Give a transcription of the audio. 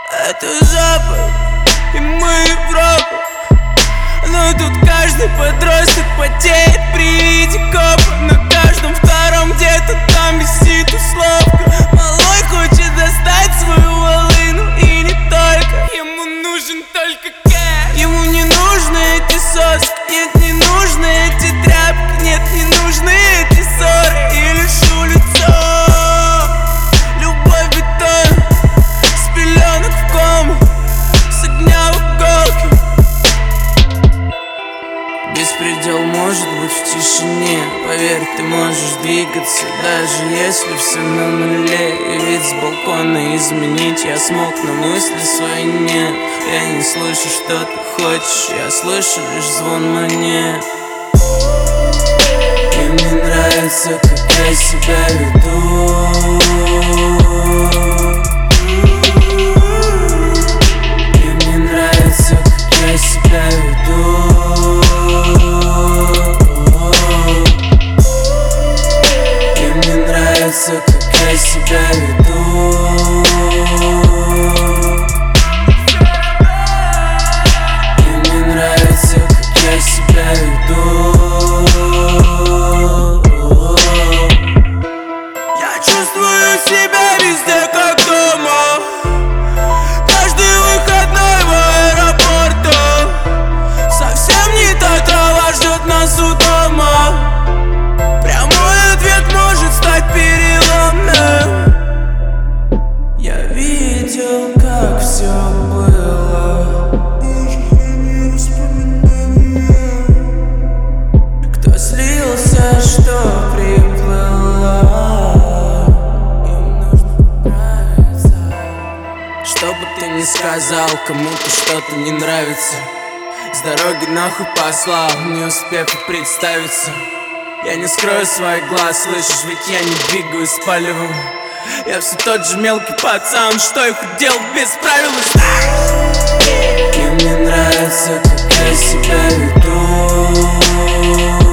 Это Запад, и мы Европа. Но тут каждый подросток потеет при виде копа. На каждом втором где-то там висит условка. Малой хочет достать свою волыну, и не только. Ему нужен только кэш. Ему не нужны эти соски, нет, не нужны эти тряпки, нет, не нужны эти ссоры и лишь улицо. Любовь бетон, с пеленок в кому, с огня в иголке. Беспредел может быть в тишине. Поверь, ты можешь двигаться, даже если все на нуле. И вид с балкона изменить я смог, но мысли свои нет. Я не слышу, что ты хочешь, я слышу лишь звон монет. И мне нравится, как я себя веду. И мне нравится, как я себя веду. И мне нравится, как я себя веду. И мне нравится, как я себя веду. Я чувствую себя везде как дома. Каждый выходной в аэропорту. Совсем не та трава ждет нас у дома. Прямой ответ может стать переломным. Я видел, как все было. Кто слился, что приплыла. Им нужно нравиться. Что бы ты ни сказал, кому-то что-то не нравится. С дороги нахуй послал, не успев и представиться. Я не скрою своих глаз, слышишь, ведь я не двигаюсь с палевым. Я все тот же мелкий пацан, что и хотел без правил. И мне нравится, как я себя веду.